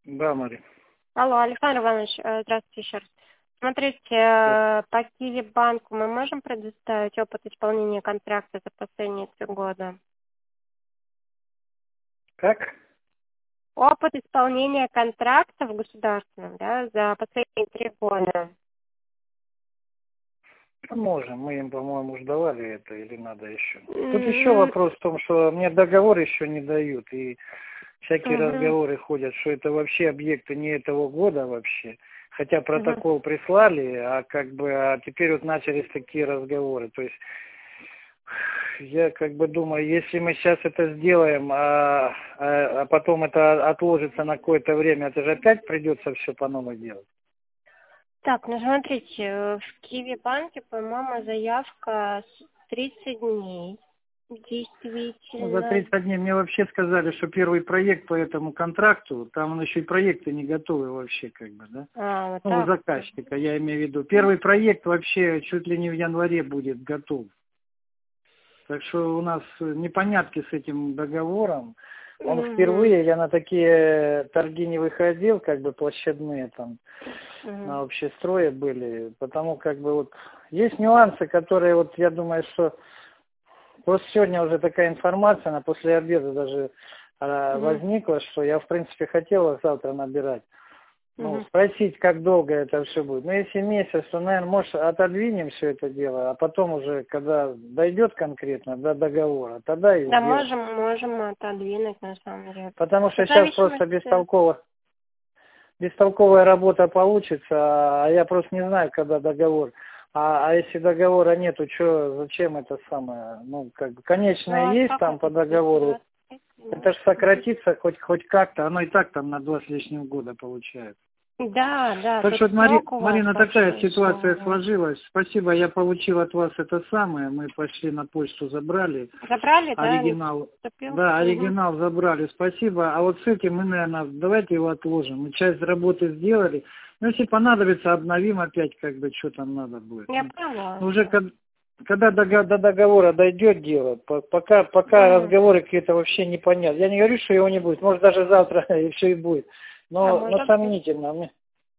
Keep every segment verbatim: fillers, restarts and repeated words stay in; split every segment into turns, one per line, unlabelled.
Да, Мария.
Алло, Александр Иванович, э, здравствуйте еще раз. Смотрите,
Да.
э, по Киви банку мы можем предоставить опыт исполнения контракта за последние три года?
Как?
Опыт исполнения контракта в государственном, да, за последние три года.
Можем. Мы им, по-моему, уже давали это или надо еще. Тут еще
М,
вопрос в том, что мне договор еще не дают. И всякие
мгм,
разговоры ходят, что это вообще объекты не этого года вообще. Хотя
мгм.
протокол прислали, а как бы а теперь вот начались такие разговоры. То есть я как бы думаю, если мы сейчас это сделаем, а, а, а потом это отложится на какое-то время, это же опять придется все по новой делать.
Так, ну смотрите, э, в Киви банке, по-моему, заявка с тридцать дней.
Ну, за
Действительно.
тридцать дней мне вообще сказали, что первый проект по этому контракту, там еще и проекты не готовы вообще, как бы, да?
А, вот
Ну, у
так.
заказчика, я имею в виду. Первый проект вообще чуть ли не в январе будет готов. Так что у нас непонятки с этим договором. Он
Угу.
впервые, я на такие торги не выходил, как бы площадные там,
Угу.
на общестрое были, потому как бы вот есть нюансы, которые вот я думаю, что просто сегодня уже такая информация, она после обеда даже э,
Угу.
возникла, что я в принципе хотела завтра набирать. Ну,
Угу.
спросить, как долго это все будет. Ну, если месяц, то, наверное, может, отодвинем все это дело, а потом уже, когда дойдет конкретно до договора, тогда и
Да,
сделаем.
можем, можем отодвинуть на самом деле.
Потому
В
что сейчас просто
зависимости.
бестолково, бестолковая работа получится, а я просто не знаю, когда договор. А, а если договора нету, что, зачем это самое? Ну, как бы, конечное
Ну, а
есть
как
там по
это будет?
договору,
двадцать пять
это
минут.
же сократится хоть, хоть как-то, оно и так там на два с лишним года получается.
Да, да,
Так
тут
что, вот, Мари,
срок у вас
Марина, такая
большой
ситуация
еще.
сложилась. Спасибо, я получил от вас это самое. Мы пошли на почту, забрали.
Забрали, да? Не
Оригинал.
поступил?
Да,
Угу.
оригинал забрали. Спасибо. А вот с этим мы, наверное, давайте его отложим. Мы часть работы сделали. Ну, если понадобится, обновим опять, как бы, что там надо будет.
Я
Ну,
поняла,
ну, уже
да.
как- когда до, до договора дойдет дело, по- пока, пока
Угу.
разговоры какие-то вообще непонятны. Я не говорю, что его не будет. Может, даже завтра и все и будет.
А
Но, но
может быть.
сомнительно. Мне-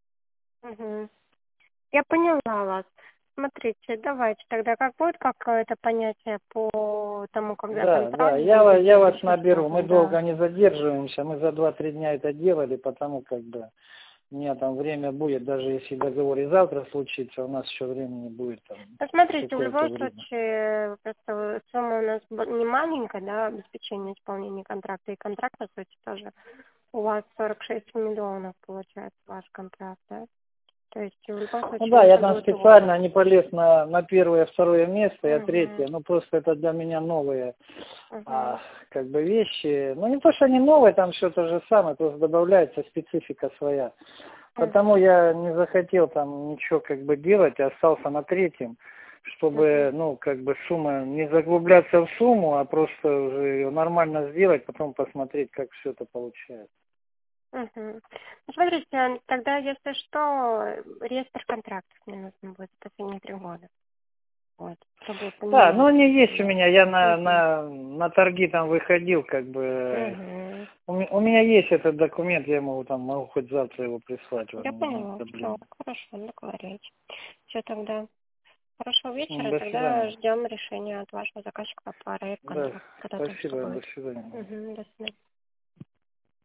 Угу. Я поняла вас. Смотрите, давайте тогда как будет какое-то понятие по тому, когда
Да, да,
контракт
я, ва-
будет
я вас наберу. Мы
зафиксирован, да.
долго не задерживаемся, мы за два-три дня это делали, потому как бы у меня там время будет, даже если договор и завтра случится, у нас еще времени будет там
Ну, смотрите, в
какое-то
любом
время.
случае, просто сумма у нас б- не маленькая, да, обеспечение исполнения контракта, и контракт, по сути, тоже у вас сорок шесть миллионов получается ваш контракт, да. То есть в любом
Ну
случае
да, я
нужно
там
будет его.
специально не полез на, на первое, второе место, я
Угу,
третье, ну просто это для меня новые а,
угу,
как бы вещи. Ну не то, что они новые, там все то же самое, просто добавляется специфика своя. Потому
угу,
я не захотел там ничего как бы делать, а остался на третьем,
угу.
чтобы, ну, как бы сумма, не заглубляться в сумму, а просто уже ее нормально сделать, потом посмотреть, как все это получается.
Угу. Ну, смотрите, тогда, если что, реестр контрактов мне нужно будет в последние три года. Вот, чтобы
Да, ну
поменять.
они есть у меня, я на,
Угу.
на, на торги там выходил, как бы,
Угу.
у, ме- у меня есть этот документ, я могу там, могу хоть завтра его прислать
Я
вам, не
поняла, все,
проблема.
хорошо, договорились. Все тогда. Хорошего
М,
вечера,
До
тогда
свидания.
ждем решения от вашего заказчика по проект
Да,
контракта, когда тоже все
спасибо, до
будет.
свидания.
Угу, до свидания.